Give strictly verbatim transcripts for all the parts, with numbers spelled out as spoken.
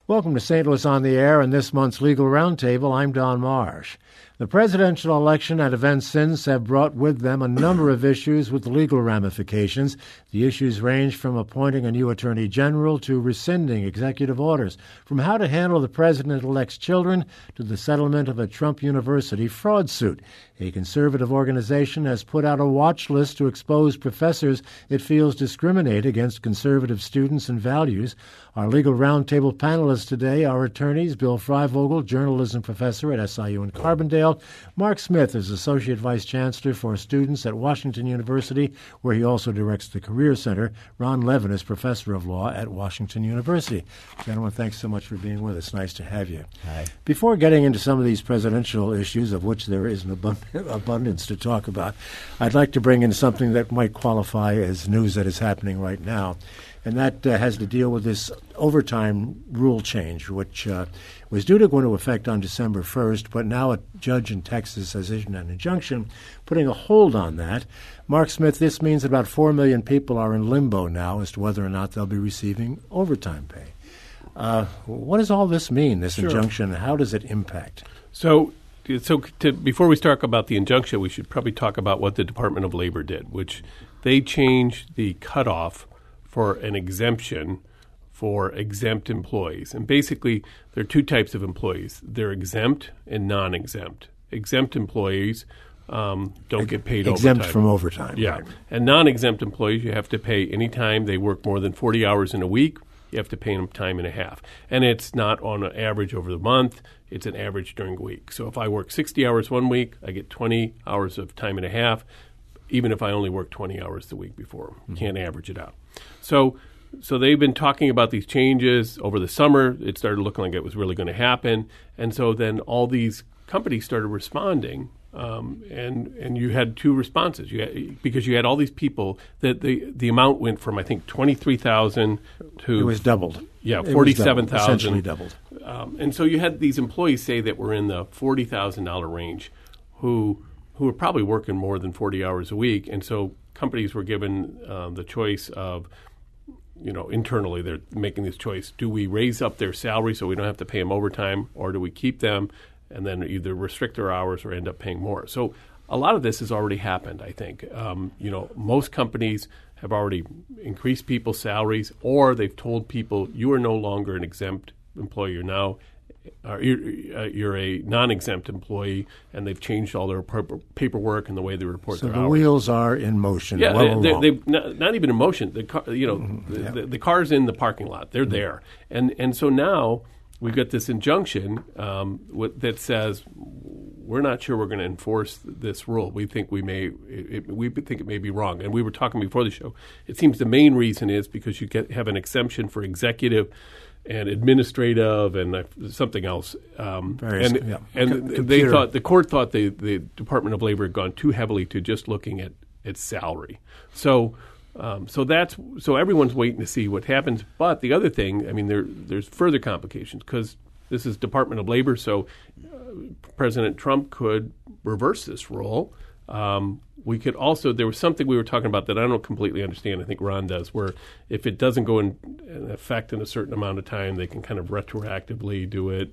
Welcome to Saint Louis on the Air and this month's Legal Roundtable. I'm Don Marsh. The presidential election and events since have brought with them a number of issues with legal ramifications. The issues range from appointing a new attorney general to rescinding executive orders, from how to handle the president-elect's children to the settlement of a Trump University fraud suit. A conservative organization has put out a watch list to expose professors it feels discriminate against conservative students and values. Our Legal Roundtable panelists today are attorneys Bill Freivogel, journalism professor at S I U in Carbondale. Mark Smith is Associate Vice Chancellor for Students at Washington University, where he also directs the Career Center. Ron Levin is Professor of Law at Washington University. Gentlemen, thanks so much for being with us. Nice to have you. Hi. Before getting into some of these presidential issues, of which there is an abund- abundance to talk about, I'd like to bring in something that might qualify as news that is happening right now. And that uh, has to deal with this overtime rule change, which uh, was due to go into effect on December first, but now a judge in Texas has issued an injunction putting a hold on that. Mark Smith, this means that about four million people are in limbo now as to whether or not they'll be receiving overtime pay. Uh, what does all this mean, this Sure. injunction? How does it impact? So, so to, before we talk about the injunction, we should probably talk about what the Department of Labor did, which they changed the cutoff for an exemption for exempt employees. And basically, there are two types of employees. They're exempt and non-exempt. Exempt employees um, don't get paid Exempt overtime. from overtime. Yeah. Right. And non-exempt employees, you have to pay any time they work more than forty hours in a week. You have to pay them time and a half. And it's not on an average over the month. It's an average during the week. So if I work sixty hours one week, I get twenty hours of time and a half, even if I only work twenty hours the week before. You can't average it out. So so they've been talking about these changes over the summer. It started looking like it was really going to happen. And so then all these companies started responding, um, and and you had two responses. You had, because you had all these people that the, the amount went from, I think, twenty-three thousand to... It was doubled. Yeah, It was forty-seven doubled, thousand. essentially doubled. Um, and so you had these employees say that were in the forty thousand dollars range who who were probably working more than forty hours a week. And so companies were given um, the choice of, you know, internally they're making this choice. Do we raise up their salary so we don't have to pay them overtime, or do we keep them and then either restrict their hours or end up paying more? So a lot of this has already happened, I think. Um, you know, most companies have already increased people's salaries, or they've told people you are no longer an exempt employee. You're now Uh, you're, uh, you're a non-exempt employee, and they've changed all their per- paperwork and the way they report So their the hours. wheels are in motion. Yeah, well they, along. they, they've not, not even in motion. The car, you know, Mm-hmm. the, Yeah. the, the car's in the parking lot. They're Mm-hmm. there, and and so now we've got this injunction um, with, that says we're not sure we're going to enforce this rule. We think we may. It, it, we think it may be wrong. And we were talking before the show. It seems the main reason is because you get have an exemption for executive and administrative and uh, something else. Um, Various, and yeah. and Co- they computer. thought the court thought the, the Department of Labor had gone too heavily to just looking at its salary. So um, so that's so everyone's waiting to see what happens. But the other thing, I mean, there there's further complications because this is Department of Labor. So uh, President Trump could reverse this rule. Um, we could also, there was something we were talking about that I don't completely understand. I think Ron does, where if it doesn't go in, in effect in a certain amount of time, they can kind of retroactively do it.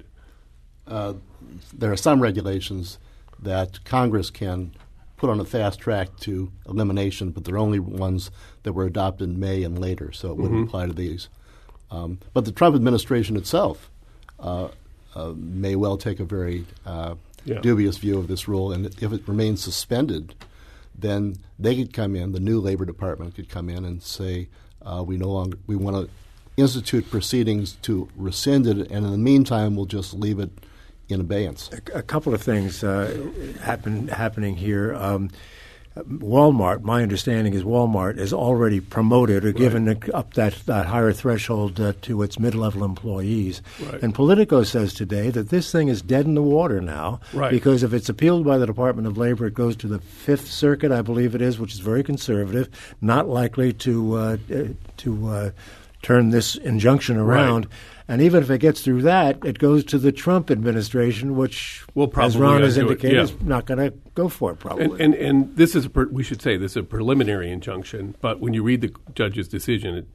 Uh, there are some regulations that Congress can put on a fast track to elimination, but they're only ones that were adopted in May and later, so it wouldn't Mm-hmm. apply to these. Um, but the Trump administration itself uh, uh, may well take a very uh, Yeah. dubious view of this rule, and if it remains suspended, then they could come in, the new Labor Department could come in and say, uh, we no longer, we want to institute proceedings to rescind it, and in the meantime, we'll just leave it in abeyance. A, a couple of things uh, happen happening here. Um, Walmart, my understanding is Walmart has already promoted or given up that, that higher threshold uh, to its mid-level employees. Right. And Politico says today that this thing is dead in the water now Right. because if it's appealed by the Department of Labor, it goes to the Fifth Circuit, I believe it is, which is very conservative, not likely to uh, uh, to uh, turn this injunction around. Right. And even if it gets through that, it goes to the Trump administration, which, Will probably as Ron has do it, indicated, yeah. is not going to go for it probably. And, and, and this is, a per, we should say, this is a preliminary injunction, but when you read the judge's decision, it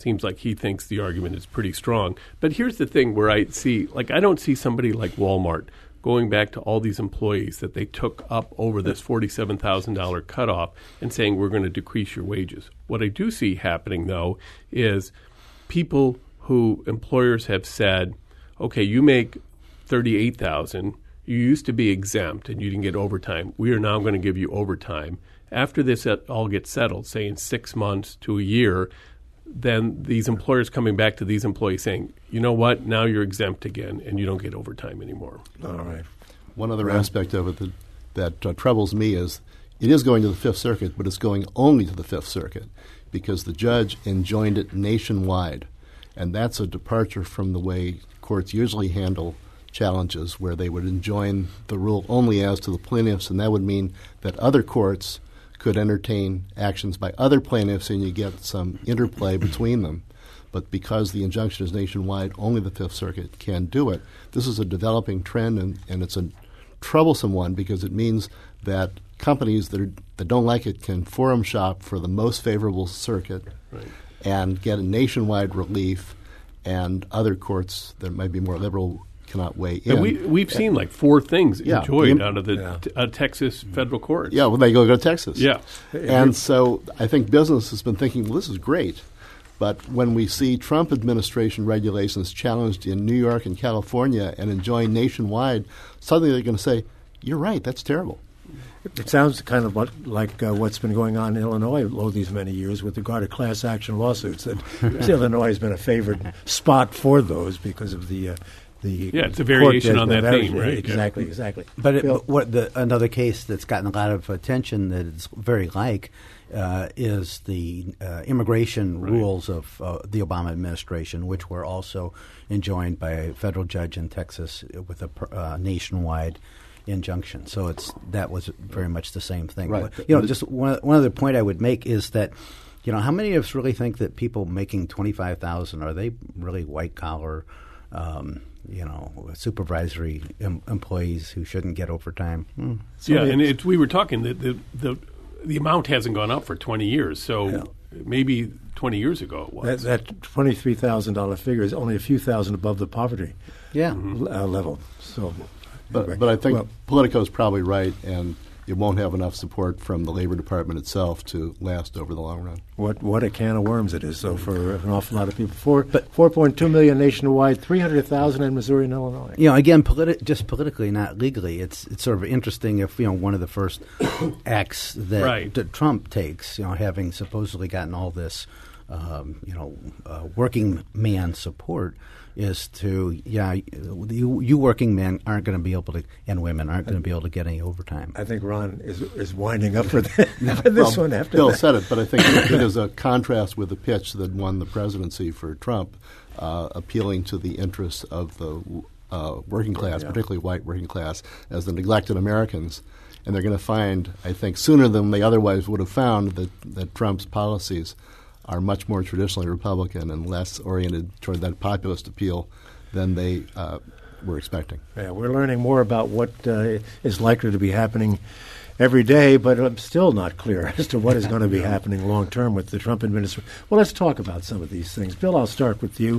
seems like he thinks the argument is pretty strong. But here's the thing where I see, like, I don't see somebody like Walmart going back to all these employees that they took up over this forty-seven thousand dollars cutoff and saying we're going to decrease your wages. What I do see happening, though, is people who employers have said, okay, you make thirty-eight thousand dollars, you used to be exempt and you didn't get overtime. We are now going to give you overtime. After this all gets settled, say in six months to a year, then these employers coming back to these employees saying, you know what, now you're exempt again and you don't get overtime anymore. All right. One other aspect of it that, that uh, troubles me is it is going to the Fifth Circuit, but it's going only to the Fifth Circuit because the judge enjoined it nationwide. And that's a departure from the way courts usually handle challenges, where they would enjoin the rule only as to the plaintiffs, and that would mean that other courts could entertain actions by other plaintiffs and you get some interplay between them. But because the injunction is nationwide, only the Fifth Circuit can do it. This is a developing trend, and, and it's a troublesome one because it means that companies that, are, that don't like it can forum shop for the most favorable circuit right. and get a nationwide relief, and other courts that might be more liberal cannot weigh in. And we, we've seen and, like four things yeah, enjoyed the, out of the yeah. t- uh, Texas federal courts. Yeah, well, they go, go to Texas. Yeah. And so I think business has been thinking, well, this is great. But when we see Trump administration regulations challenged in New York and California and enjoined nationwide, suddenly they're going to say, you're right, that's terrible. It sounds kind of what, like uh, what's been going on in Illinois all these many years with regard to class action lawsuits. That Illinois has been a favored spot for those because of the uh, the yeah, it's a variation on that theme, right? Exactly, yeah. exactly. But, it, but what the, another case that's gotten a lot of attention that is very like uh, is the uh, immigration right. rules of uh, the Obama administration, which were also enjoined by a federal judge in Texas with a uh, nationwide injunction. So it's that was very much the same thing. Right. But, you know, just one one other point I would make is that, you know, how many of us really think that people making twenty-five thousand dollars, are they really white collar, um, you know, supervisory em- employees who shouldn't get overtime? Hmm. So yeah, and it, we were talking that the, the the amount hasn't gone up for twenty years. So yeah. maybe twenty years ago it was. That, that twenty-three thousand dollars figure is only a few thousand above the poverty yeah. mm-hmm. uh, level. So. But, but I think well, Politico is probably right, and it won't have enough support from the Labor Department itself to last over the long run. What what a can of worms it is, though, for an awful lot of people. Four, but four point two million nationwide, three hundred thousand in Missouri and Illinois. You know, again, politi- just politically, not legally. It's it's sort of interesting if, you know, one of the first acts that, right. that Trump takes, you know, having supposedly gotten all this, um, you know, uh, working man support, is to, yeah, you, you working men aren't going to be able to, and women aren't going to be able to get any overtime. I think Ron is is winding up for, the, for this well, one after Bill that. said it, but I think it is a contrast with the pitch that won the presidency for Trump, uh, appealing to the interests of the uh, working class, yeah. particularly white working class, as the neglected Americans. And they're going to find, I think, sooner than they otherwise would have found, that, that Trump's policies are much more traditionally Republican and less oriented toward that populist appeal than they uh, were expecting. Yeah, we're learning more about what uh, is likely to be happening every day, but I'm still not clear as to what is going to be happening long term with the Trump administration. Well, let's talk about some of these things. Bill, I'll start with you.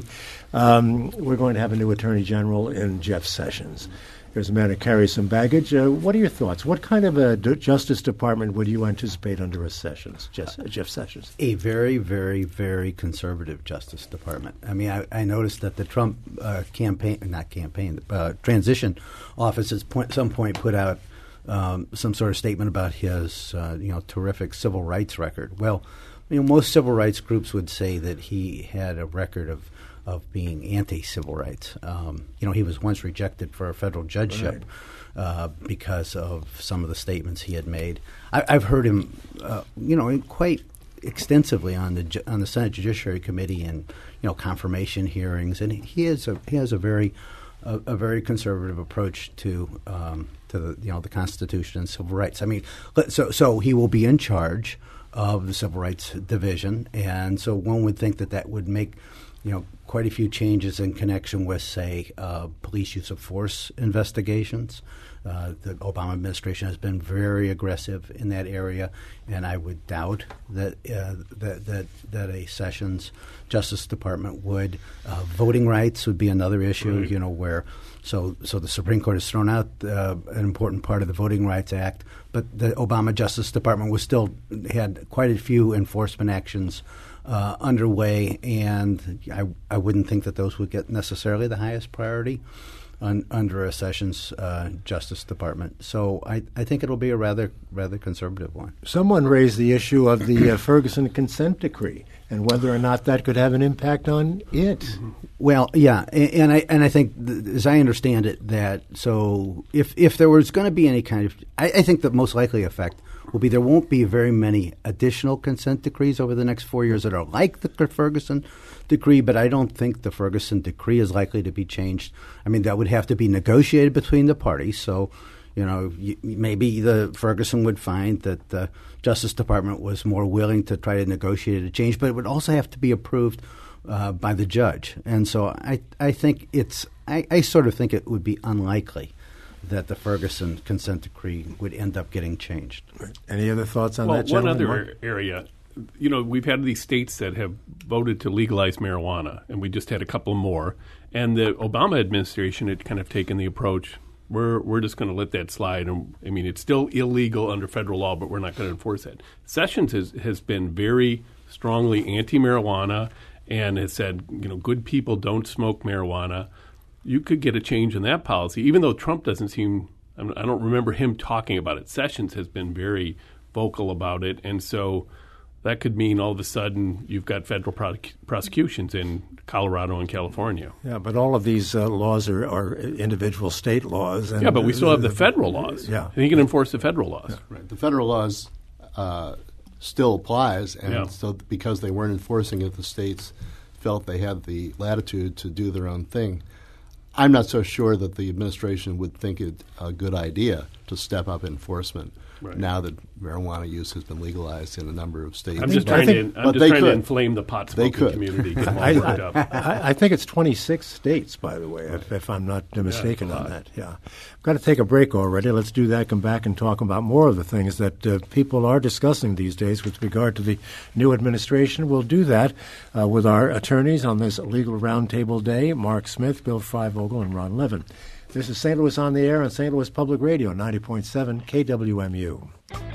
Um, we're going to have a new Attorney General in Jeff Sessions. There's a man who carries some baggage. Uh, what are your thoughts? What kind of a d- Justice Department would you anticipate under a Sessions, Jeff, uh, Jeff Sessions? A very, very, very conservative Justice Department. I mean, I, I noticed that the Trump uh, campaign, not campaign, uh, transition office at point, some point put out um, some sort of statement about his, uh, you know, terrific civil rights record. Well, you know, most civil rights groups would say that he had a record of of being anti-civil rights. Um, you know, he was once rejected for a federal judgeship right. uh, because of some of the statements he had made. I, I've heard him, uh, you know, quite extensively on the on the Senate Judiciary Committee and, you know, confirmation hearings, and he is a he has a very a, a very conservative approach to um, to the you know the Constitution and civil rights. I mean, so so he will be in charge of the Civil Rights Division, and so one would think that that would make you know, quite a few changes in connection with, say, uh, police use of force investigations. Uh, the Obama administration has been very aggressive in that area, and I would doubt that uh, that, that that a Sessions Justice Department would. Uh, voting rights would be another issue, right. you know, where so so the Supreme Court has thrown out uh, an important part of the Voting Rights Act, but the Obama Justice Department was still had quite a few enforcement actions uh, underway, and I I wouldn't think that those would get necessarily the highest priority Un, under a Sessions uh, Justice Department. So I, I think it'll be a rather rather conservative one. Someone raised the issue of the uh, Ferguson consent decree and whether or not that could have an impact on it. Mm-hmm. Well, yeah, and, and I and I think, th- as I understand it, that so if if there was going to be any kind of, I, I think the most likely effect will be there won't be very many additional consent decrees over the next four years that are like the Ferguson decree, but I don't think the Ferguson decree is likely to be changed. I mean, that would have to be negotiated between the parties. So, you know, y- maybe the Ferguson would find that the Justice Department was more willing to try to negotiate a change, but it would also have to be approved uh, by the judge. And so I, I think it's, I, I sort of think it would be unlikely that the Ferguson consent decree would end up getting changed. Any other thoughts on well, that, one gentlemen? other area, you know, we've had these states that have voted to legalize marijuana, and we just had a couple more. And the Obama administration had kind of taken the approach, we're we're just going to let that slide. And I mean, it's still illegal under federal law, but we're not going to enforce it. Sessions has, has been very strongly anti-marijuana and has said, you know, good people don't smoke marijuana. You could get a change in that policy, even though Trump doesn't seem, I don't remember him talking about it. Sessions has been very vocal about it. And so that could mean all of a sudden you've got federal pro- prosecutions in Colorado and California. Yeah, but all of these uh, laws are, are individual state laws. And yeah, but we still have the federal laws. Yeah. And he can enforce the federal laws. Yeah, right. The federal laws uh, still applies, and yeah. so because they weren't enforcing it, the states felt they had the latitude to do their own thing. I'm not so sure that the administration would think it a good idea to step up enforcement right. now that marijuana use has been legalized in a number of states. I'm just but, trying, to, I'm just trying to inflame the pot smoking could. community. Get them all I, worked up. I, I think it's twenty-six states, by the way, if, if I'm not mistaken yeah, on that. Yeah, got to take a break already. Let's do that. Come back and talk about more of the things that uh, people are discussing these days with regard to the new administration. We'll do that uh, with our attorneys on this Legal Roundtable Day: Mark Smith, Bill Freivogel, and Ron Levin. This is Saint Louis on the Air on Saint Louis Public Radio, ninety point seven K W M U.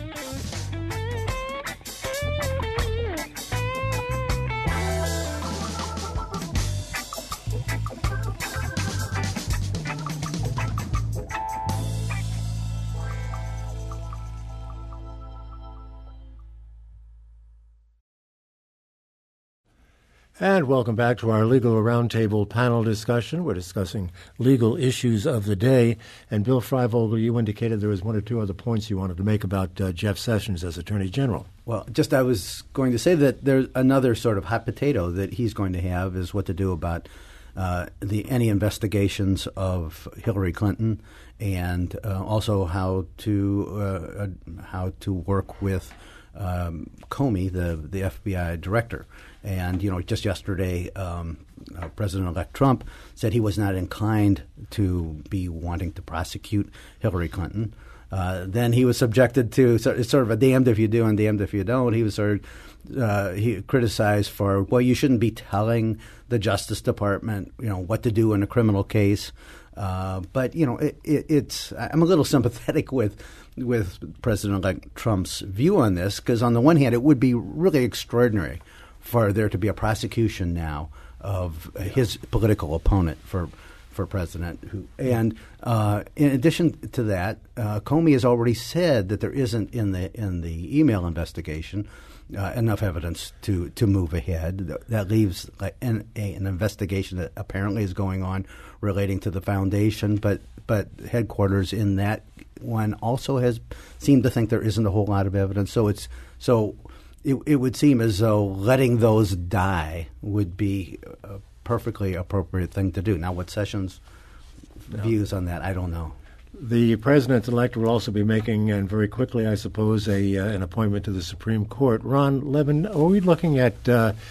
And welcome back to our Legal Roundtable panel discussion. We're discussing legal issues of the day. And Bill Freivogel, you indicated there was one or two other points you wanted to make about uh, Jeff Sessions as Attorney General. Well, just I was going to say that there's another sort of hot potato that he's going to have is what to do about uh, the any investigations of Hillary Clinton, and uh, also how to uh, uh, how to work with um, Comey, the the F B I director. And, you know, just yesterday, um, uh, President-elect Trump said he was not inclined to be wanting to prosecute Hillary Clinton. Uh, then he was subjected to sort sort of a damned if you do and damned if you don't. He was sort of uh, he criticized for, well, you shouldn't be telling the Justice Department, you know, what to do in a criminal case. Uh, but, you know, it, it, it's I'm a little sympathetic with with President-elect Trump's view on this, because on the one hand, it would be really extraordinary for there to be a prosecution now of uh, his political opponent for for president. Who, and uh, in addition to that, uh, Comey has already said that there isn't in the in the email investigation uh, enough evidence to, to move ahead. That leaves like an, a, an investigation that apparently is going on relating to the foundation, but but headquarters in that one also has seemed to think there isn't a whole lot of evidence. So it's so. It, it would seem as though letting those die would be a perfectly appropriate thing to do. Now, what Sessions' no. views on that, I don't know. The president-elect will also be making, and very quickly, I suppose, a uh, an appointment to the Supreme Court. Ron Levin, are we looking at uh,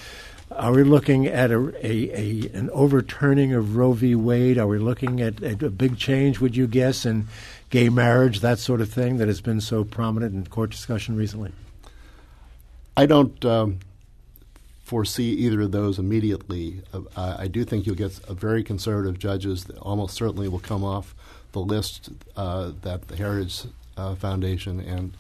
Are we looking at a, a, a an overturning of Roe v. Wade? Are we looking at, at a big change, would you guess, in gay marriage, that sort of thing that has been so prominent in court discussion recently? I don't um, foresee either of those immediately. Uh, I do think you'll get a very conservative judges that almost certainly will come off the list uh, that the Heritage uh, Foundation and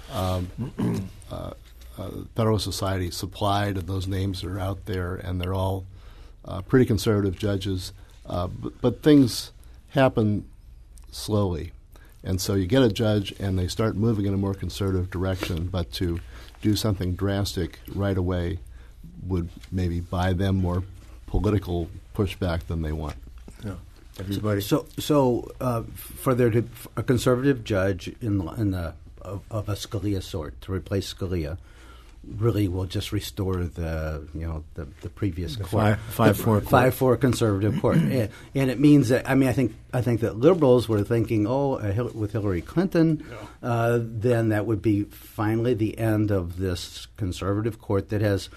um, uh, uh, Federalist Society supplied. Those names are out there, and they're all uh, pretty conservative judges. Uh, but, but things happen slowly. And so you get a judge, and they start moving in a more conservative direction, but to do something drastic right away would maybe buy them more political pushback than they want. Yeah. Everybody. So, so uh, for there to a conservative judge in the, in the of, of a Scalia sort to replace Scalia, really will just restore the you know the, the previous the court, five, five the, four five four conservative court, and, and it means that I mean I think I think that liberals were thinking, oh, uh, Hil- with Hillary Clinton, yeah. uh, then that would be finally the end of this conservative court that has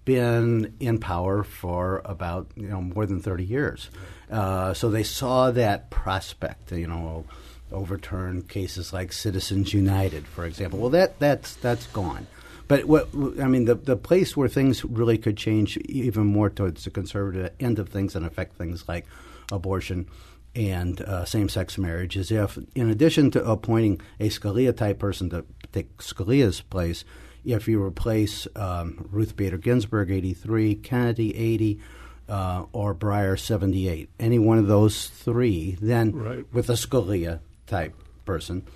been in power for about you know more than thirty years. Uh, so they saw that prospect, you know, overturn cases like Citizens United, for example. Well, that that's that's gone. But what I mean, the the place where things really could change even more towards the conservative end of things and affect things like abortion and uh, same-sex marriage is if, in addition to appointing a Scalia-type person to take Scalia's place, if you replace um, Ruth Bader Ginsburg, eighty-three, Kennedy, eighty, uh, or Breyer, seventy-eight, any one of those three, then right. with a Scalia-type person,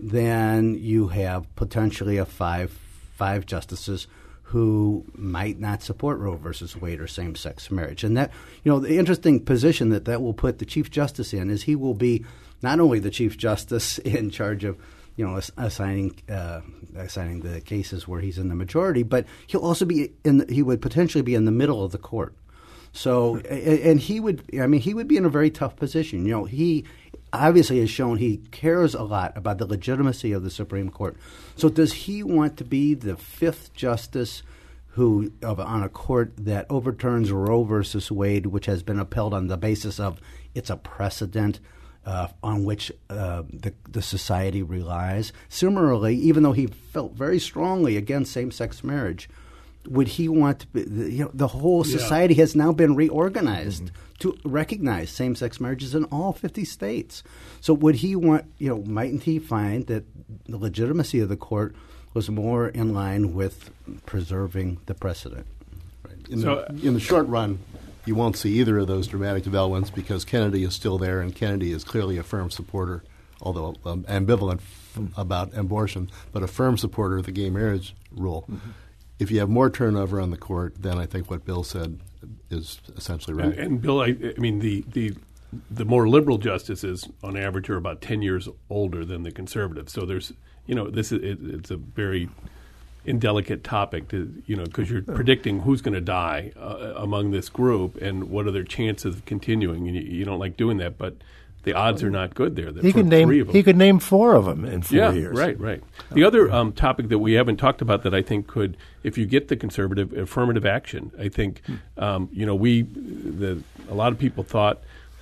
then you have potentially a five five justices who might not support Roe versus Wade or same-sex marriage. And that, you know, the interesting position that that will put the Chief Justice in is he will be not only the Chief Justice in charge of, you know, assigning uh, assigning the cases where he's in the majority, but he'll also be in the, he would potentially be in the middle of the court. So, and he would, I mean, he would be in a very tough position. You know, he obviously has shown he cares a lot about the legitimacy of the Supreme Court. So does he want to be the fifth justice who of, on a court that overturns Roe versus Wade, which has been upheld on the basis of it's a precedent uh, on which uh, the, the society relies? Similarly, even though he felt very strongly against same-sex marriage, would he want to be, you know, the whole society yeah. has now been reorganized mm-hmm. to recognize same-sex marriages in all fifty states. So would he want, you know, mightn't he find that the legitimacy of the court was more in line with preserving the precedent? Right. In, so, the, in the short run, you won't see either of those dramatic developments because Kennedy is still there, and Kennedy is clearly a firm supporter, although um, ambivalent f- about abortion, but a firm supporter of the gay marriage rule. Mm-hmm. If you have more turnover on the court, then I think what Bill said is essentially right. And, and Bill, I, I mean, the, the the more liberal justices, on average, are about ten years older than the conservatives. So there's, you know, this is it, it's a very indelicate topic, to, you know, because you're predicting who's going to die uh, among this group and what are their chances of continuing. And you, you don't like doing that, but the odds are not good there. He could name. He could name four of them in four yeah, years. Right, right. The other um, topic that we haven't talked about that I think could, if you get the conservative affirmative action, I think, um, you know, we, the a lot of people thought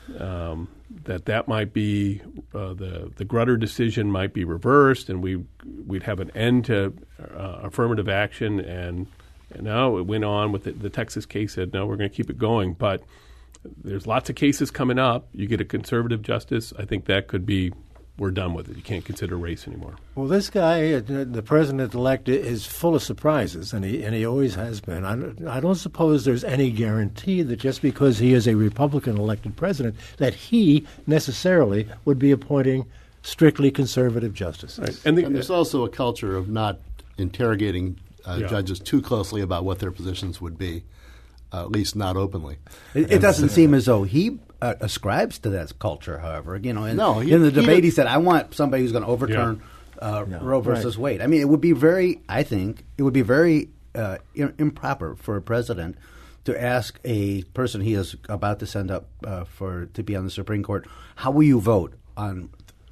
um, that that might be uh, the the Grutter decision might be reversed, and we we'd have an end to uh, affirmative action, and, and no, it went on with the, the Texas case. Said no, we're going to keep it going, but. There's lots of cases coming up. You get a conservative justice, I think that could be, we're done with it. You can't consider race anymore. Well, this guy, the president-elect, is full of surprises, and he and he always has been. I don't, I don't suppose there's any guarantee that just because he is a Republican-elected president that he necessarily would be appointing strictly conservative justices. Right. And, the, and there's also a culture of not interrogating uh, yeah. judges too closely about what their positions would be. Uh, at least not openly. It, it doesn't seem as though he uh, ascribes to that culture, however. You know, in, no, he, in the he debate, did. he said, I want somebody who's going to overturn yeah. uh, no, Roe versus right. Wade. I mean, it would be very, I think, it would be very uh, in, improper for a president to ask a person he is about to send up uh, for to be on the Supreme Court, how will you vote on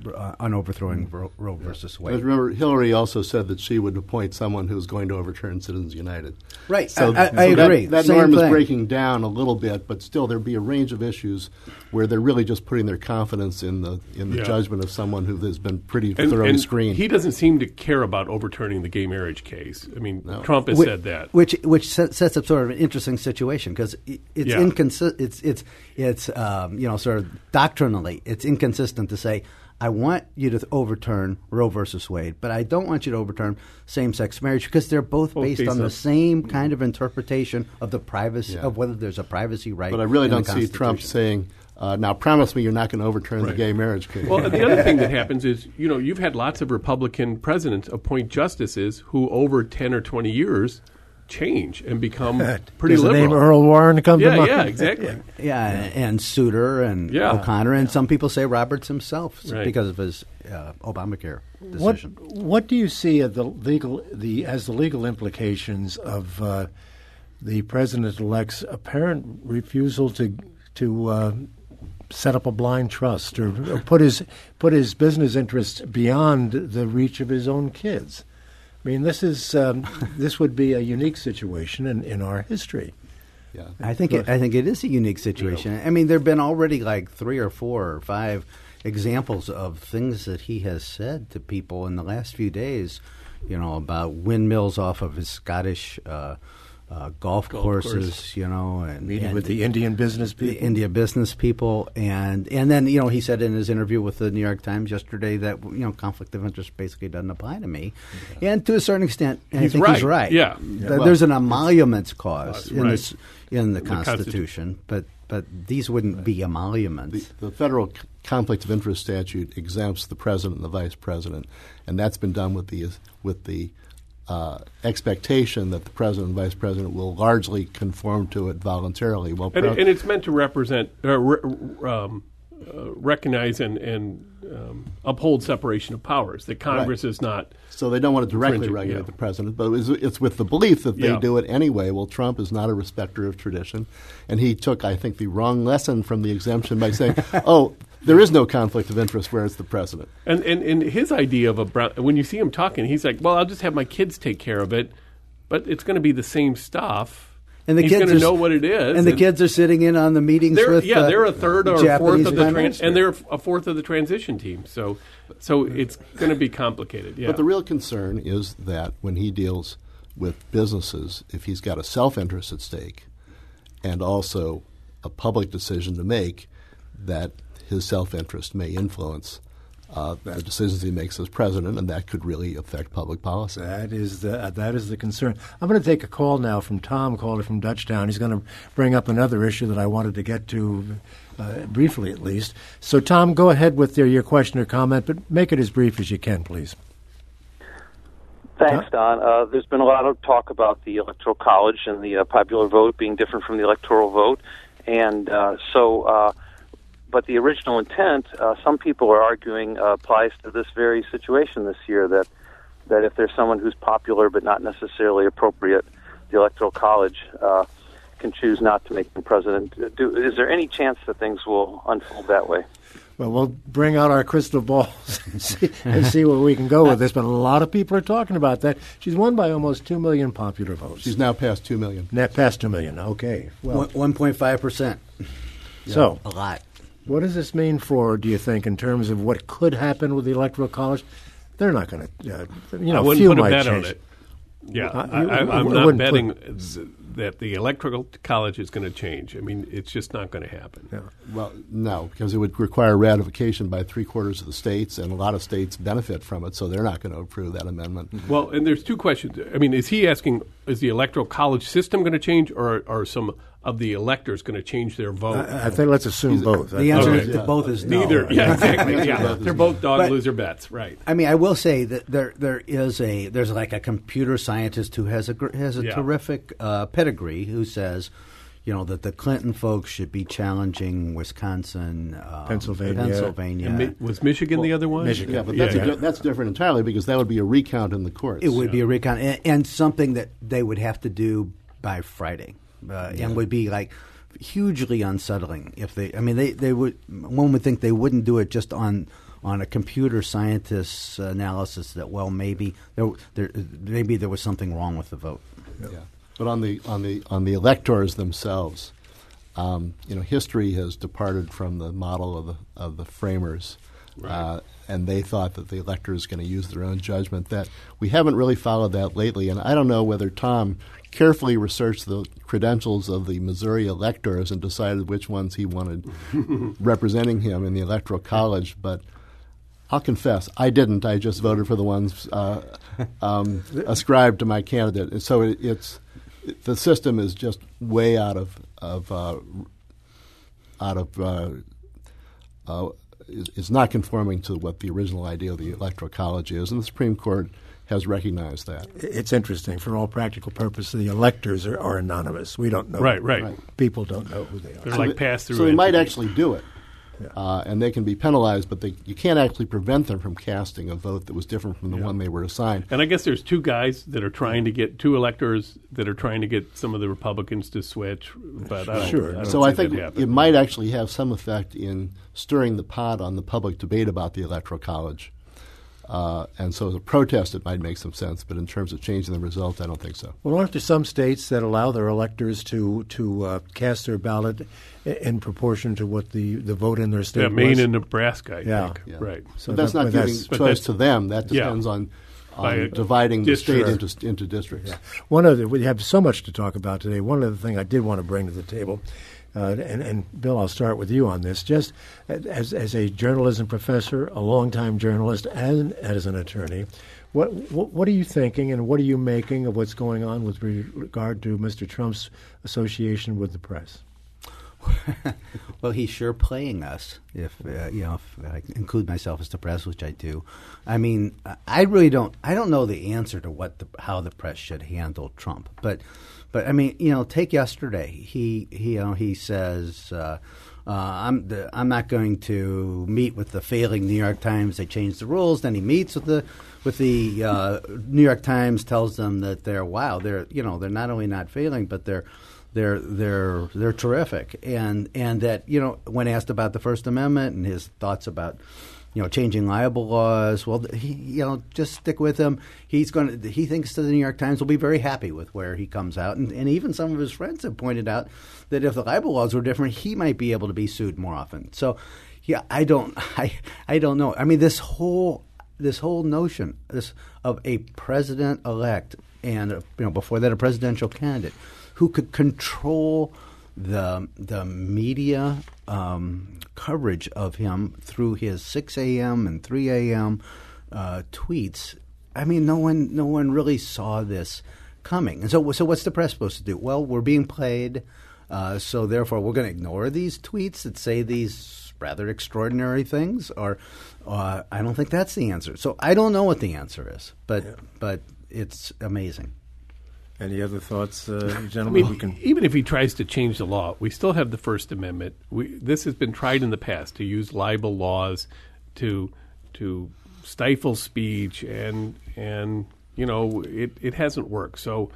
uh, on overthrowing Roe, Roe versus Wade. But remember, Hillary also said that she would appoint someone who was going to overturn Citizens United. Right. So, I, I, so I agree. That, that Same norm thing. is breaking down a little bit, but still there'd be a range of issues where they're really just putting their confidence in the in the Yeah. judgment of someone who has been pretty And, thoroughly and screened. he doesn't seem to care about overturning the gay marriage case. I mean, Trump has Whi- said that. which which set- sets up sort of an interesting situation because it's Yeah. inconsi- It's it's it's um, you know sort of doctrinally it's inconsistent to say I want you to overturn Roe versus Wade, but I don't want you to overturn same-sex marriage because they're both, Both based based on the on- same kind of interpretation of the privacy Yeah. of whether there's a privacy right. but I really in the don't see Trump Constitution. saying, uh, now promise me you're not going to overturn the Right. gay marriage case. Well, the other thing that happens is, you know, you've had lots of Republican presidents appoint justices who, over ten or twenty years, change and become pretty Does the liberal. name Earl Warren come to yeah, mind? yeah, exactly. Yeah, and Souter and Yeah. O'Connor, and some people say Roberts himself Right. because of his uh, Obamacare What decision. what do you see as the legal the as the legal implications of uh, the president-elect's apparent refusal to to uh, set up a blind trust or, or put his put his business interests beyond the reach of his own kids? I mean, this is um, this would be a unique situation in, in our history. yeah. I think it, I think it is a unique situation. I mean, there have been already like three or four or five examples of things that he has said to people in the last few days. You know, about windmills off of his Scottish uh, uh, golf, Golf courses. course. You know, and Meeting and with the Indian business the people. India business people, and and then you know he said in his interview with the New York Times yesterday that you know conflict of interest basically doesn't apply to me, and to a certain extent, I He's think he's right. right. Yeah. Th- well- there's an emoluments clause Clause, in right. this in the, The Constitution, but but these wouldn't be emoluments. The, the federal c- conflict of interest statute exempts the president and the vice president, and that's been done with the with the uh, expectation that the president and vice president will largely conform to it voluntarily. Well, And, pre- and it's meant to represent, uh, re- um, uh, recognize, and, and um, uphold separation of powers. That Congress Right. is not. so they don't want to directly Infringing, regulate yeah. the president, but it's, it's with the belief that they Yeah. do it anyway. Well, Trump is not a respecter of tradition, and he took, I think, the wrong lesson from the exemption by saying, "Oh, there is no conflict of interest where it's the president." And, and, and his idea of a brown, when you see him talking, he's like, "Well, I'll just have my kids take care of it, but it's going to be the same stuff." And the he's kids going to are s- know what it is, and the kids are sitting in on the meetings They're, with yeah, uh, they're a third or a Japanese fourth of the prime trans, minister. and they're a fourth of the transition team. So, so it's going to be complicated. Yeah. But the real concern is that when he deals with businesses, if he's got a self-interest at stake and also a public decision to make, that his self-interest may influence uh, the decisions he makes as president, and that could really affect public policy. That is the uh, that is the concern. I'm going to take a call now from Tom, caller from Dutchtown. He's going to bring up another issue that I wanted to get to uh, briefly, at least. So, Tom, go ahead with your, your question or comment, but make it as brief as you can, please. Thanks, Don. Uh, there's been a lot of talk about the Electoral College and the uh, popular vote being different from the electoral vote, and uh, so. Uh, But the original intent, uh, some people are arguing, uh, applies to this very situation this year, that that if there's someone who's popular but not necessarily appropriate, the Electoral College uh, can choose not to make them president. Do, is there any chance that things will unfold that way? Well, we'll bring out our crystal balls and see, and see where we can go with this. But a lot of people are talking about that. She's won by almost two million popular votes. She's now past two million. Net past two million. Okay. Well, one point five percent. so A lot. what does this mean for, do you think, in terms of what could happen with the Electoral College? They're not going to, uh, you know, I wouldn't few put a might bet change. on it. Yeah, Uh, I, you- I, you I'm wouldn't not put- betting that the Electoral College is going to change. I mean, it's just not going to happen. Yeah. Well, no, because it would require ratification by three quarters of the states, and a lot of states benefit from it, so they're not going to approve that amendment. Well, and there's two questions. I mean, is he asking, is the Electoral College system going to change, or are some of the electors going to change their vote? I, I think let's assume both. The answer Okay. is to both is no. Neither. Yeah, exactly. Both Yeah, is they're no. both dog But- loser bets, right? I mean, I will say that there there is a there's like a computer scientist who has a gr- has a Yeah. terrific uh, pedigree who says, you know, that the Clinton folks should be challenging Wisconsin, um, Pennsylvania. Pennsylvania. And Mi- was Michigan the other one? Michigan. Yeah, but that's, Yeah, a, yeah. that's different entirely because that would be a recount in the courts. It would be a recount and, and something that they would have to do by Friday, uh, and would be like hugely unsettling if they. I mean, they, they would. One would think they wouldn't do it just on on a computer scientist's analysis that well maybe there, there maybe there was something wrong with the vote. Yeah. But on the on the on the electors themselves, um, you know, history has departed from the model of the of the framers, right. uh, and they thought that the elector is going to use their own judgment. That we haven't really followed that lately, and I don't know whether Tom carefully researched the credentials of the Missouri electors and decided which ones he wanted representing him in the Electoral College, but I'll confess, I didn't. I just voted for the ones uh, um, ascribed to my candidate. And so it, it's it, the system is just way out of of uh, out of uh, uh, is, is not conforming to what the original idea of the Electoral College is, and the Supreme Court has recognized that. It's interesting. For all practical purposes, the electors are, are anonymous. We don't know. Right, right. Right. People don't know who they are. They're like pass-through. So they might entities. actually do it. Yeah. Uh, and they can be penalized, but they, you can't actually prevent them from casting a vote that was different from the Yeah. one they were assigned. And I guess there's two guys that are trying to get two electors that are trying to get some of the Republicans to switch. But I don't, Sure. I don't So see I think that it happen. might actually have some effect in stirring the pot on the public debate about the Electoral College. Uh, and so as a protest, it might make some sense. But in terms of changing the result, I don't think so. Well, aren't there some states that allow their electors to to uh, cast their ballot in, in proportion to what the, the vote in their state Yeah, was? Maine and Nebraska, I Yeah. think. Yeah. Right. So But that's that- not but giving that's- but choice that's- to them. That yeah. depends on, By a on dividing the state district. into, into districts. Yeah. One other, we have so much to talk about today. One other thing I did want to bring to the table, uh, and, and Bill, I'll start with you on this. Just as as a journalism professor, a longtime journalist, and as an attorney, what what, what are you thinking, and what are you making of what's going on with regard to Mister Trump's association with the press? Well, he's sure playing us. If uh, you know, if I include myself as the press, which I do, I mean, I really don't. I don't know the answer to what the, how the press should handle Trump. But, but I mean, you know, take yesterday. He, he you know, he says, uh, uh, "I'm the, I'm not going to meet with the failing New York Times. They changed the rules." Then he meets with the with the uh, New York Times, tells them that they're wow, they're you know, they're not only not failing, but they're They're they're they're terrific, and and that you know when asked about the First Amendment and his thoughts about you know changing libel laws, well, he you know just stick with him. He's going to he thinks that the New York Times will be very happy with where he comes out, and, and even some of his friends have pointed out that if the libel laws were different, he might be able to be sued more often. So, yeah, I don't I I don't know. I mean, this whole this whole notion this of a president elect and a, you know before that a presidential candidate who could control the the media um, coverage of him through his six a.m. and three a.m. Uh, tweets. I mean, no one no one really saw this coming. And so, so what's the press supposed to do? Well, we're being played, uh, so therefore we're going to ignore these tweets that say these rather extraordinary things. Or uh, I don't think that's the answer. So I don't know what the answer is, but Yeah. but it's amazing. Any other thoughts, uh, I gentlemen? mean, we can. even if he tries to change the law, we still have the First Amendment. We, this has been tried in the past to use libel laws to to stifle speech, and and you know it, it hasn't worked. So,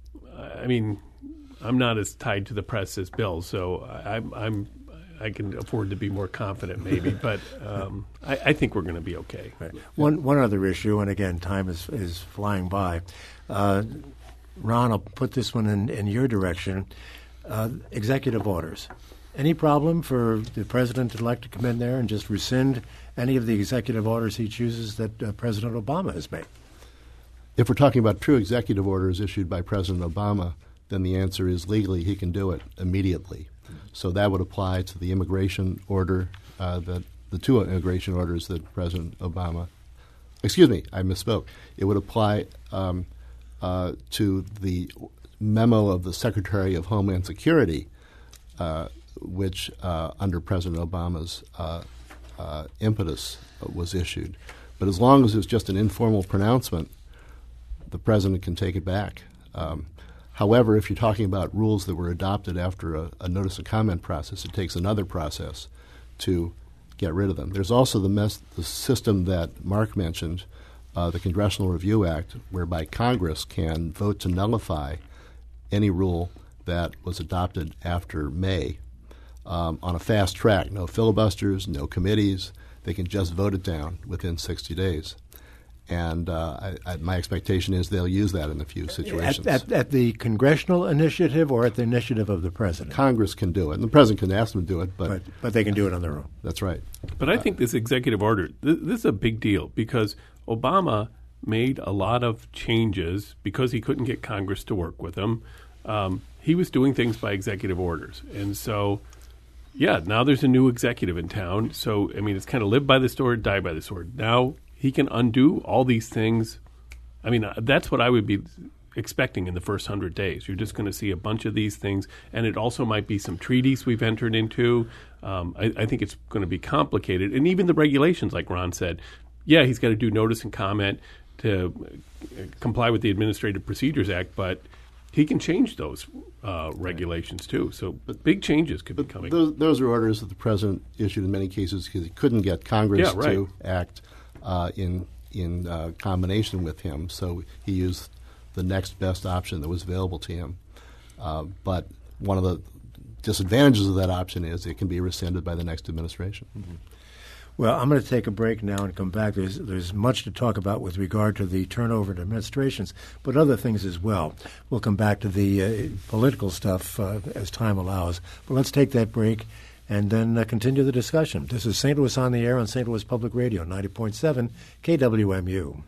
I mean, I'm not as tied to the press as Bill, so I'm I'm I can afford to be more confident, maybe. But um, I, I think we're going to be okay. Right. One one other issue, and again, time is is flying by. Uh, Ron, I'll put this one in, in your direction. Uh, executive orders. Any problem for the president-elect to come in there and just rescind any of the executive orders he chooses that uh, President Obama has made? If we're talking about true executive orders issued by President Obama, then the answer is legally he can do it immediately. So that would apply to the immigration order, uh, that the two immigration orders that President Obama, excuse me, I misspoke. It would apply um, uh, to the memo of the Secretary of Homeland Security, uh, which uh, under President Obama's uh, uh, impetus uh, was issued. But as long as it's just an informal pronouncement, the president can take it back. Um, however, if you're talking about rules that were adopted after a, a notice of comment process, it takes another process to get rid of them. There's also the, mes- the system that Mark mentioned, uh, the Congressional Review Act, whereby Congress can vote to nullify any rule that was adopted after May um, on a fast track. No filibusters, no committees, they can just vote it down within sixty days. And uh, I, I, my expectation is they'll use that in a few situations. At, at, at the congressional initiative or at the initiative of the president? Congress can do it, and the president can ask them to do it, but but, but they can do it on their own. That's right. But I think this executive order, th- this is a big deal because Obama made a lot of changes because he couldn't get Congress to work with him. Um, he was doing things by executive orders. And so, yeah, now there's a new executive in town. So, I mean, it's kind of live by the sword, die by the sword. Now he can undo all these things. I mean, uh, that's what I would be expecting in the first hundred days. You're just going to see a bunch of these things. And it also might be some treaties we've entered into. Um, I, I think it's going to be complicated. And even the regulations, like Ron said, yeah, he's got to do notice and comment to comply with the Administrative Procedures Act, but he can change those uh, regulations too. So but, big changes could be coming. Those, those are orders that the president issued in many cases because he couldn't get Congress yeah, right. to act uh, in in uh, combination with him. So he used the next best option that was available to him. Uh, but one of the disadvantages of that option is it can be rescinded by the next administration. Mm-hmm. Well, I'm going to take a break now and come back. There's there's much to talk about with regard to the turnover in administrations, but other things as well. We'll come back to the uh, political stuff uh, as time allows. But let's take that break and then uh, continue the discussion. This is Saint Louis on the Air on Saint Louis Public Radio, ninety point seven K W M U.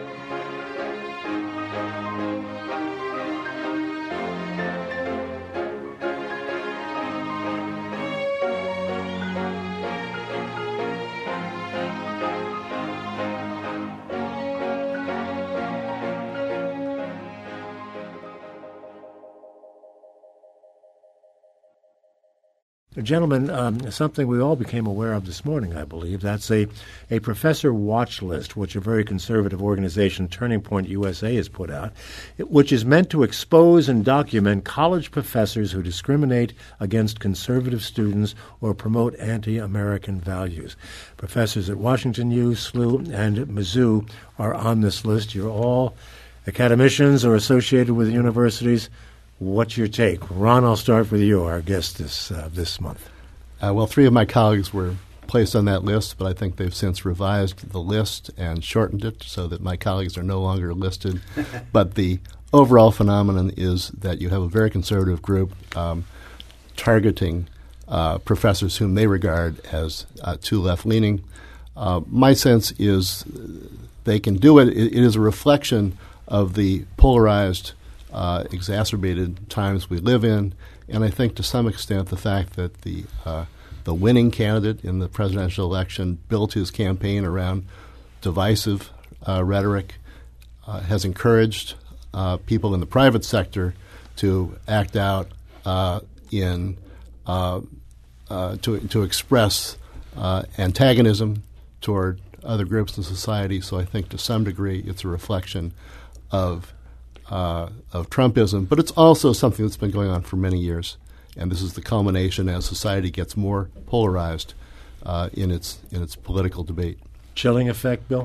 Gentlemen, um, something we all became aware of this morning, I believe. That's a, a professor watch list, which a very conservative organization, Turning Point U S A, has put out, which is meant to expose and document college professors who discriminate against conservative students or promote anti-American values. Professors at Washington U, S L U, and Mizzou are on this list. You're all academicians or associated with universities. What's your take? Ron, I'll start with you, our guest this uh, this month. Uh, well, three of my colleagues were placed on that list, but I think they've since revised the list and shortened it so that my colleagues are no longer listed. But the overall phenomenon is that you have a very conservative group um, targeting uh, professors whom they regard as uh, too left-leaning. Uh, my sense is they can do it. It, it is a reflection of the polarized Uh, exacerbated times we live in, and I think to some extent the fact that the uh, the winning candidate in the presidential election built his campaign around divisive uh, rhetoric uh, has encouraged uh, people in the private sector to act out uh, in uh, uh, to to express uh, antagonism toward other groups in society. So I think to some degree it's a reflection of Uh, of Trumpism, but it's also something that's been going on for many years, and this is the culmination as society gets more polarized uh, in its in its political debate. Chilling effect, Bill?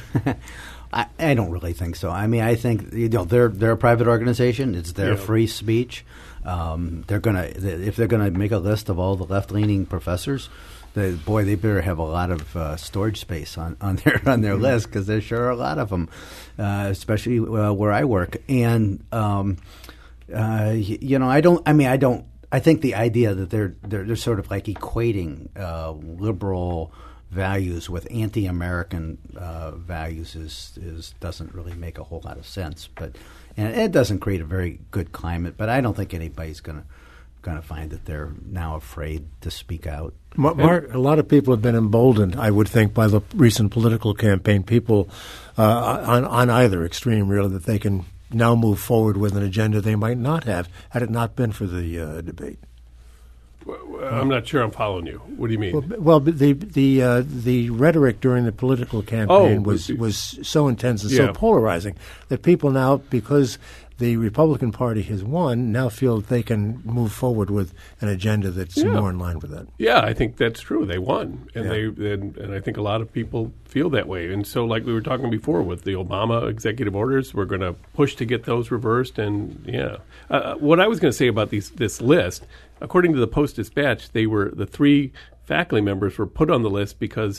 I, I don't really think so. I mean, I think you know they're they're a private organization. It's their Yeah. free speech. Um, they're gonna if they're gonna make a list of all the left-leaning professors. They, boy, they better have a lot of uh, storage space on, on their on their list because there sure are a lot of them, uh, especially uh, where I work. And um, uh, you, you know, I don't. I mean, I don't. I think the idea that they're they're, they're sort of like equating uh, liberal values with anti-American uh, values is is doesn't really make a whole lot of sense. But and it doesn't create a very good climate. But I don't think anybody's going to. Going to find that they're now afraid to speak out. Mark, a lot of people have been emboldened, I would think, by the recent political campaign. People uh, on, on either extreme, really, that they can now move forward with an agenda they might not have had it not been for the uh, debate. Well, I'm not sure I'm following you. What do you mean? Well, well the the uh, the rhetoric during the political campaign oh, was was so intense and yeah. so polarizing that people now, because the Republican Party has won, now feel that they can move forward with an agenda that's yeah. more in line with that. Yeah, I think that's true. They won, and Yeah. they and, and I think a lot of people feel that way. And so, like we were talking before with the Obama executive orders, we're going to push to get those reversed. And yeah, uh, what I was going to say about these this list, according to the Post-Dispatch, they were the three faculty members were put on the list because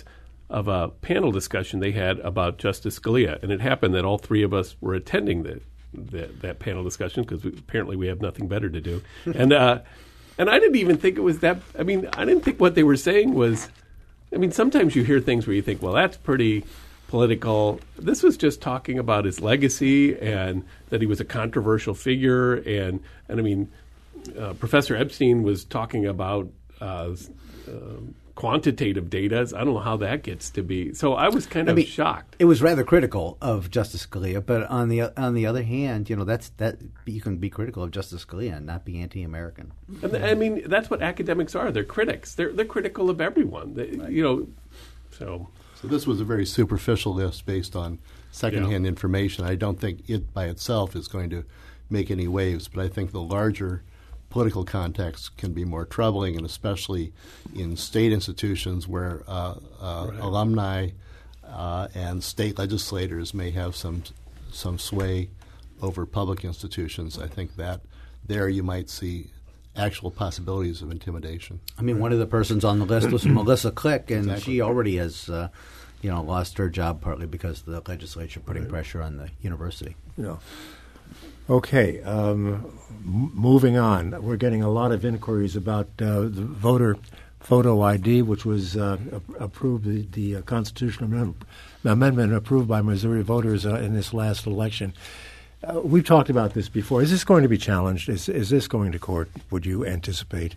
of a panel discussion they had about Justice Scalia, and it happened that all three of us were attending the, the that panel discussion because apparently we have nothing better to do, and uh, and I didn't even think it was that. I mean, I didn't think what they were saying was. I mean, sometimes you hear things where you think, well, that's pretty political. This was just talking about his legacy and that he was a controversial figure, and and I mean, uh, Professor Epstein was talking about. Uh, uh, quantitative data. I don't know how that gets to be. So I was kind of I mean, shocked. It was rather critical of Justice Scalia, but on the on the other hand, you know, that's that you can be critical of Justice Scalia and not be anti-American. And I mean, that's what academics are. They're critics. They're they're critical of everyone. They, right. You know, so so this was a very superficial list based on secondhand yeah. information. I don't think it by itself is going to make any waves, but I think the larger political context can be more troubling, and especially in state institutions where uh, uh, right. alumni uh, and state legislators may have some some sway over public institutions. I think that there you might see actual possibilities of intimidation. I mean, one of the persons on the list was Melissa Click, and exactly. she already has, uh, you know, lost her job partly because the legislature putting right. pressure on the university. Yeah. Okay, um, m- moving on. We're getting a lot of inquiries about uh, the voter photo I D, which was uh, a- approved, the, the uh, constitutional amendment, amendment approved by Missouri voters uh, in this last election. Uh, we've talked about this before. Is this going to be challenged? Is, is this going to court, would you anticipate,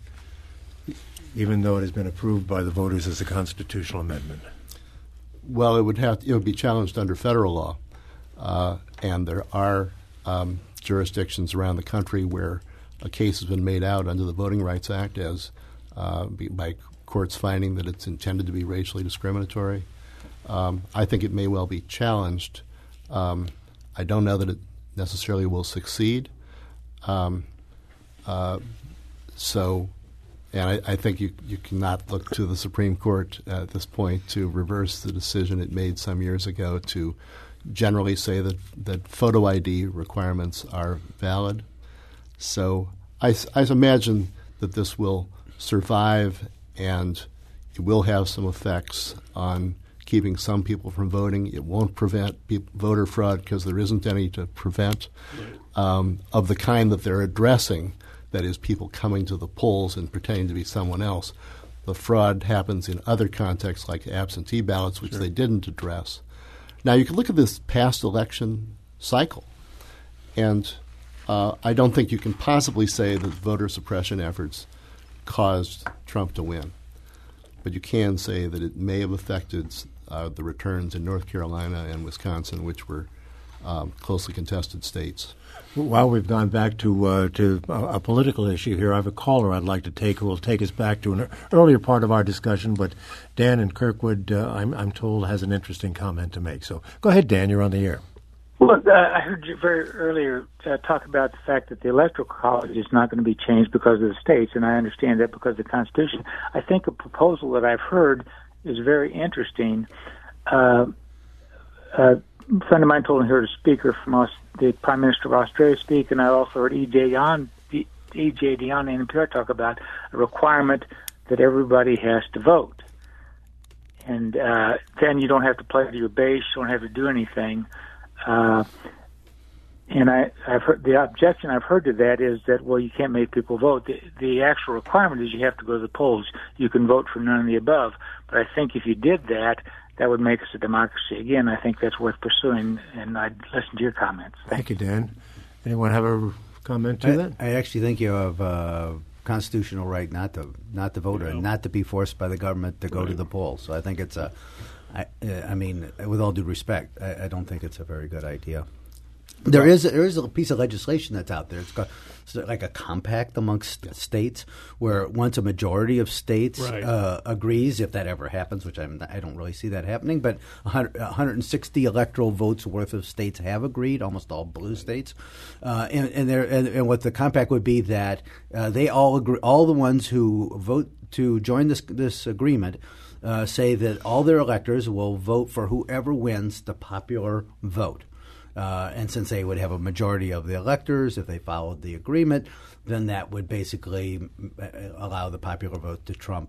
even though it has been approved by the voters as a constitutional amendment? Well, it would have to, it would be challenged under federal law, uh, and there are um, jurisdictions around the country where a case has been made out under the Voting Rights Act as uh, by courts finding that it's intended to be racially discriminatory. Um, I think it may well be challenged. Um, I don't know that it necessarily will succeed. Um, uh, so, and I, I think you, you cannot look to the Supreme Court at this point to reverse the decision it made some years ago to generally say that, that photo I D requirements are valid. So I, I imagine that this will survive, and it will have some effects on keeping some people from voting. It won't prevent pe- voter fraud because there isn't any to prevent um, of the kind that they're addressing, that is people coming to the polls and pretending to be someone else. The fraud happens in other contexts like absentee ballots, which sure. they didn't address. Now, you can look at this past election cycle, and uh, I don't think you can possibly say that voter suppression efforts caused Trump to win. But you can say that it may have affected uh, the returns in North Carolina and Wisconsin, which were um, closely contested states. While we've gone back to uh, to a, a political issue here, I have a caller I'd like to take who will take us back to an earlier part of our discussion. But Dan in Kirkwood, uh, I'm, I'm told, has an interesting comment to make. So go ahead, Dan. You're on the air. Look, uh, I heard you very earlier uh, talk about the fact that the Electoral College is not going to be changed because of the states, and I understand that because of the Constitution. I think a proposal that I've heard is very interesting. Uh, uh, a friend of mine told me he heard a speaker from Aus- the Prime Minister of Australia speak, and I also heard E J Dionne, E J Dionne in N P R talk about a requirement that everybody has to vote. And uh, then you don't have to play to your base, you don't have to do anything. Uh, and I, I've heard the objection I've heard to that is that, well, you can't make people vote. The, the actual requirement is you have to go to the polls. You can vote for none of the above. But I think if you did that, that would make us a democracy. Again, I think that's worth pursuing, and I'd listen to your comments. Thank, Thank you, Dan. Anyone have a comment to I, that? I actually think you have a constitutional right not to not to vote no. and not to be forced by the government to go right. to the polls. So I think it's a, I, I mean, with all due respect, I, I don't think it's a very good idea. There is there is a piece of legislation that's out there. It's got it's like a compact amongst yeah. states, where once a majority of states right. uh, agrees, if that ever happens, which I'm, I don't really see that happening, but one hundred, one hundred sixty electoral votes worth of states have agreed, almost all blue states, uh, and and, and and what the compact would be that uh, they all agree, all the ones who vote to join this this agreement uh, say that all their electors will vote for whoever wins the popular vote. Uh, and since they would have a majority of the electors, if they followed the agreement, then that would basically allow the popular vote to trump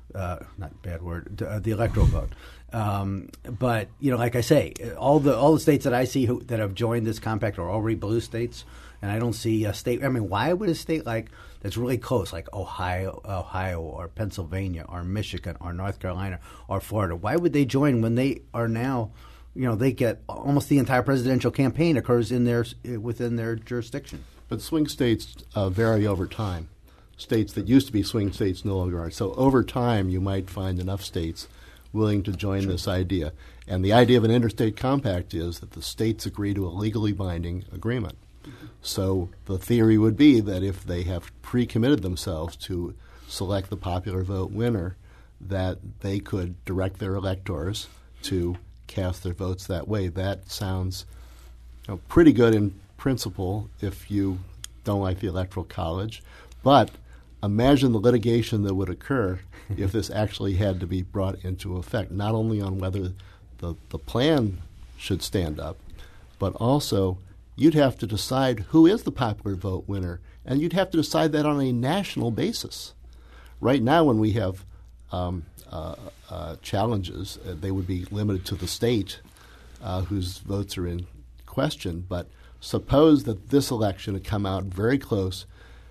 uh, not bad word, uh, the electoral vote. Um, but you know, like I say, all the all the states that I see who, that have joined this compact are already blue states, and I don't see a state. I mean, why would a state like that's really close, like Ohio, Ohio, or Pennsylvania, or Michigan, or North Carolina, or Florida, why would they join when they are now? You know, they get almost the entire presidential campaign occurs in their within their jurisdiction. But swing states uh, vary over time. States that used to be swing states no longer are. So over time, you might find enough states willing to join sure. this idea. And the idea of an interstate compact is that the states agree to a legally binding agreement. Mm-hmm. So the theory would be that if they have pre-committed themselves to select the popular vote winner, that they could direct their electors to cast their votes that way. That sounds you know, pretty good in principle if you don't like the Electoral College. But imagine the litigation that would occur if this actually had to be brought into effect, not only on whether the, the plan should stand up, but also you'd have to decide who is the popular vote winner, and you'd have to decide that on a national basis. Right now, when we have um, uh, uh, challenges, uh, they would be limited to the state uh, whose votes are in question. But suppose that this election had come out very close.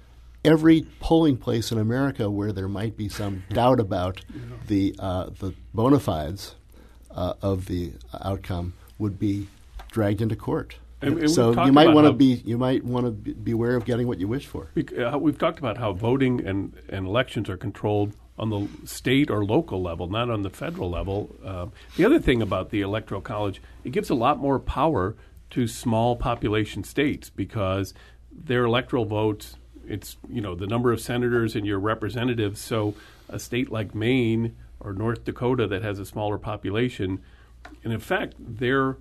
Every polling place in America where there might be some doubt about yeah. the uh, the bona fides uh, of the outcome would be dragged into court. And, and so you might want to be you might want to be beware of getting what you wish for. We, uh, we've talked about how voting and, and elections are controlled on the state or local level, not on the federal level. Uh, the other thing about the Electoral College, it gives a lot more power to small population states because their electoral votes. It's, you know, the number of senators and your representatives. So a state like Maine or North Dakota that has a smaller population, in effect, their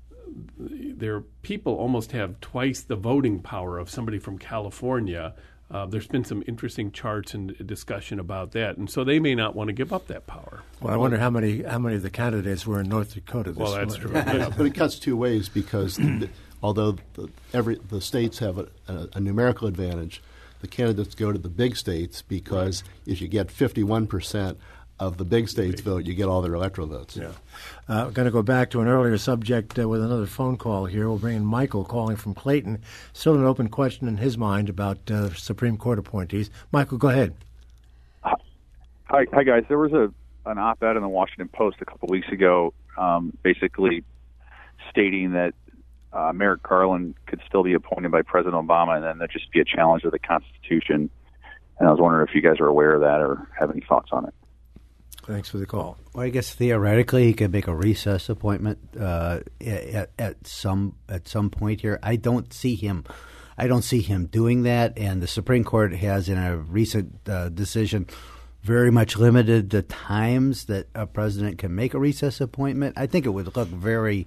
their people almost have twice the voting power of somebody from California. Uh, there's been some interesting charts and discussion about that, and so they may not want to give up that power. Well, I wonder how many how many of the candidates were in North Dakota this Well, that's true. Yeah, but it cuts two ways because the, although the, every the states have a, a, a numerical advantage, the candidates go to the big states because right. if you get fifty-one percent of the big states vote, you get all their electoral votes. Yeah. Uh, we're going to go back to an earlier subject uh, with another phone call here. We'll bring in Michael calling from Clayton. Still an open question in his mind about uh, Supreme Court appointees. Michael, go ahead. Hi, hi guys. There was a an op-ed in the Washington Post a couple weeks ago um, basically stating that Uh, Merrick Garland could still be appointed by President Obama, and then there'd just be a challenge to the Constitution. And I was wondering if you guys are aware of that or have any thoughts on it. Thanks for the call. Well, I guess theoretically he could make a recess appointment uh, at, at some at some point here. I don't see him. I don't see him doing that. And the Supreme Court has, in a recent uh, decision, very much limited the times that a president can make a recess appointment. I think it would look very.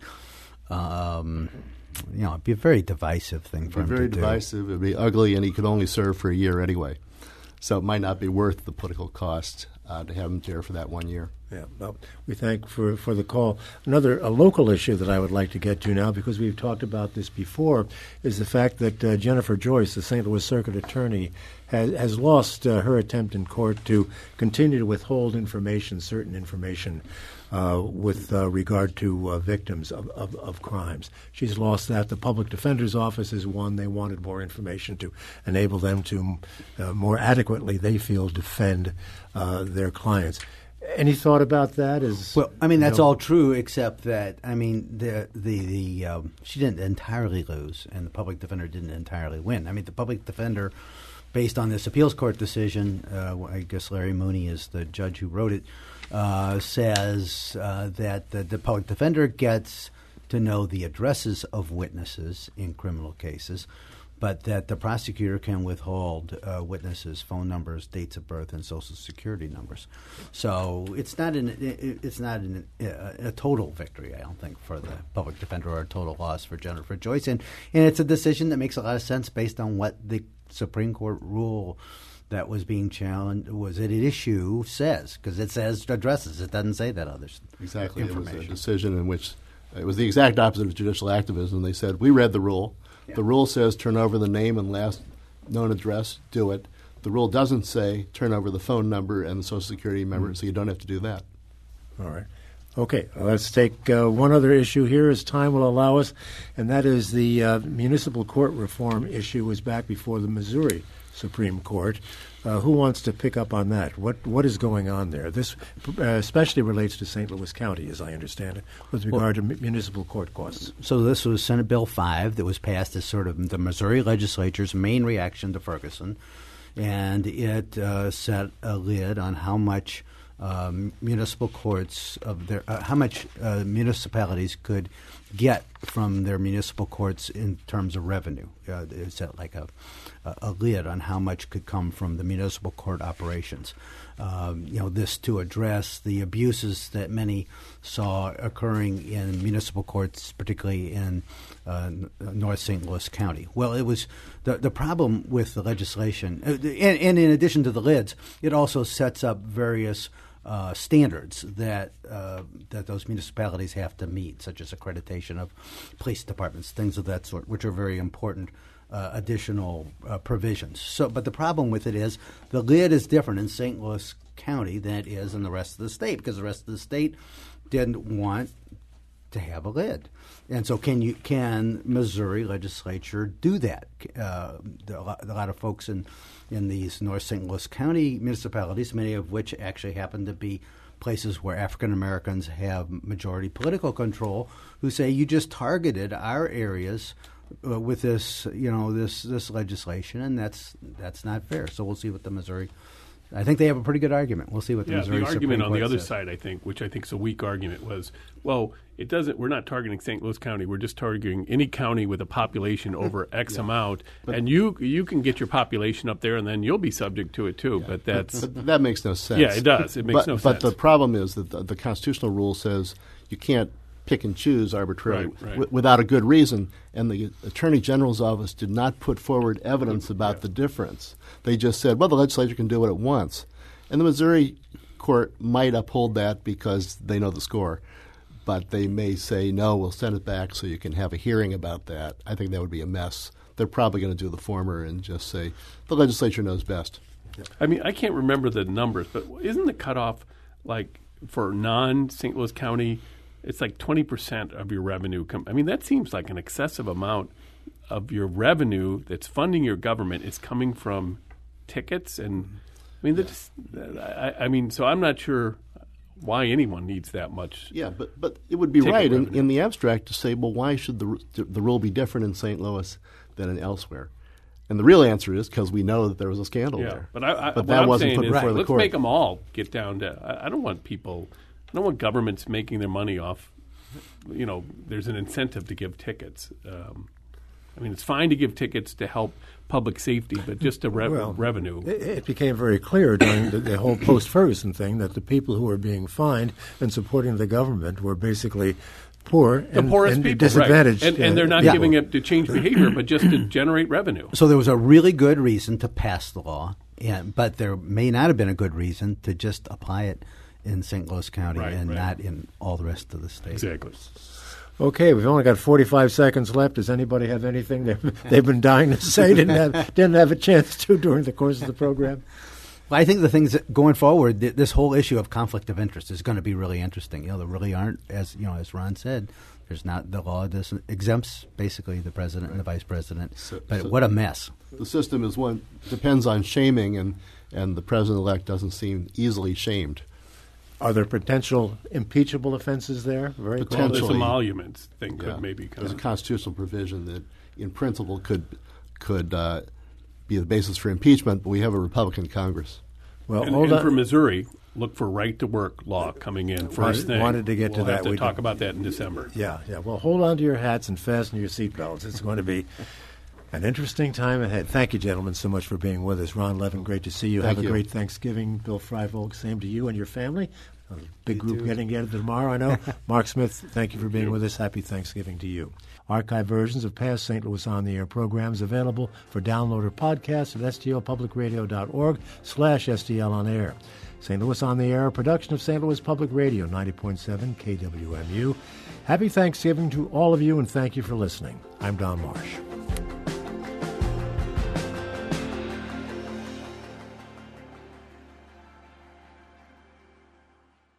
Um, you know, it'd be a very divisive thing for him to do. Very divisive. It'd be ugly, and he could only serve for a year anyway. So it might not be worth the political cost uh, to have him there for that one year. Yeah, well, we thank for for the call. Another a local issue that I would like to get to now, because we've talked about this before, is the fact that uh, Jennifer Joyce, the Saint Louis Circuit Attorney, has has lost uh, her attempt in court to continue to withhold information, certain information, uh, with uh, regard to uh, victims of, of, of crimes. She's lost that. The Public Defender's Office is one. They wanted more information to enable them to uh, more adequately, they feel, defend uh, their clients. Any thought about that? Is well, I mean that's you know, all true, except that I mean the the the um, she didn't entirely lose, and the public defender didn't entirely win. I mean the public defender, based on this appeals court decision, uh, I guess Larry Mooney is the judge who wrote it, uh, says uh, that the, the public defender gets to know the addresses of witnesses in criminal cases, but that the prosecutor can withhold uh, witnesses' phone numbers, dates of birth, and social security numbers. So it's not an it's not an, a, a total victory, I don't think, for the public defender, or a total loss for Jennifer Joyce. And, and it's a decision that makes a lot of sense based on what the Supreme Court rule that was being challenged was at issue says, because it says addresses. It doesn't say that others. Exactly. It was a decision in which it was the exact opposite of judicial activism. They said, we read the rule. Yeah. The rule says turn over the name and last known address, do it. The rule doesn't say turn over the phone number and the Social Security number, mm-hmm. so you don't have to do that. All right. Okay, let's take uh, one other issue here as time will allow us, and that is the uh, municipal court reform issue is back before the Missouri Supreme Court. Uh, who wants to pick up on that? What What is going on there? This uh, especially relates to Saint Louis County, as I understand it, with regard well, to m- municipal court costs. So this was Senate Bill five that was passed as sort of the Missouri legislature's main reaction to Ferguson, and it uh, set a lid on how much Um, municipal courts of their uh, how much uh, municipalities could get from their municipal courts in terms of revenue. Uh, it set like a, a a lid on how much could come from the municipal court operations. Um, you know, this to address the abuses that many saw occurring in municipal courts, particularly in uh, North Saint Louis County. Well, it was the the problem with the legislation, uh, and, and in addition to the lids, it also sets up various Uh, standards that uh, that those municipalities have to meet, such as accreditation of police departments, things of that sort, which are very important uh, additional uh, provisions. So, but the problem with it is the lid is different in Saint Louis County than it is in the rest of the state, because the rest of the state didn't want to have a lid. And so can you can Missouri legislature do that? Uh, there are a lot, a lot of folks in, in these North Saint Louis County municipalities, many of which actually happen to be places where African Americans have majority political control, who say you just targeted our areas uh, with this, you know, this this legislation, and that's that's not fair. So we'll see what the Missouri. I think they have a pretty good argument. We'll see what the yeah, Missouri the argument Supreme on the Court other says. side, I think, which I think is a weak argument, was, well, it doesn't. We're not targeting Saint Louis County. We're just targeting any county with a population over X yeah. amount, but and you you can get your population up there, and then you'll be subject to it too. Yeah. But that's but that makes no sense. Yeah, it does. It makes but, no but sense. But the problem is that the, the constitutional rule says you can't pick and choose arbitrarily right, right. W- without a good reason. And the Attorney General's office did not put forward evidence about yeah. the difference. They just said, well, the legislature can do what it wants. And the Missouri court might uphold that because they know the score. But they may say, no, we'll send it back so you can have a hearing about that. I think that would be a mess. They're probably going to do the former and just say, the legislature knows best. Yeah. I mean, I can't remember the numbers, but isn't the cutoff, like, for non-Saint Louis County, it's like twenty percent of your revenue. Com- I mean, that seems like an excessive amount of your revenue that's funding your government is coming from tickets. And, I mean, that's, I, I mean, so I'm not sure why anyone needs that much. Yeah, but but it would be right in, in the abstract to say, well, why should the the rule be different in Saint Louis than in elsewhere? And the real answer is because we know that there was a scandal yeah, there. But, I, I, but that I'm wasn't put is, before right, the let's court. Let's make them all get down to. I, I don't want people. I don't want governments making their money off. You know, there's an incentive to give tickets. Um, I mean, it's fine to give tickets to help public safety, but just to re- well, revenue. It, it became very clear during the, the whole post-Ferguson thing that the people who were being fined and supporting the government were basically poor the and, poorest and people, disadvantaged. Right. And, and they're not yeah. giving it to change behavior, but just to generate revenue. So there was a really good reason to pass the law, and, but there may not have been a good reason to just apply it in Saint Louis County right, and right. not in all the rest of the state. Exactly. Okay, we've only got forty-five seconds left. Does anybody have anything they've, they've been dying to say, didn't have, didn't have a chance to during the course of the program? Well, I think the things that going forward, th- this whole issue of conflict of interest is going to be really interesting. You know, there really aren't, as you know, as Ron said, there's not the law doesn't exempts basically the president and the vice president. So, but so what a mess! The system is one depends on shaming, and and the president-elect doesn't seem easily shamed. Are there potential impeachable offenses there? Very Well, this Potentially. emoluments thing could Yeah. maybe come. There's a constitutional provision that, in principle, could could uh, be the basis for impeachment, but we have a Republican Congress. Well, and, hold and on. for Missouri, look for right-to-work law coming in first Wanted- thing. wanted to get to we'll that. Have to We talk did. about that in December. Yeah, yeah. Well, hold on to your hats and fasten your seatbelts. It's going to be an interesting time ahead. Thank you, gentlemen, so much for being with us. Ron Levin, great to see you. Thank Have a you. great Thanksgiving. Bill Freivolk, same to you and your family. A big You group too. getting together tomorrow, I know. Mark Smith, thank you for being with us. Happy Thanksgiving to you. Archive versions of past Saint Louis On the Air programs available for download or podcast at stlpublicradio.org slash STL On Air. Saint Louis On the Air, a production of Saint Louis Public Radio, ninety point seven K W M U. Happy Thanksgiving to all of you, and thank you for listening. I'm Don Marsh.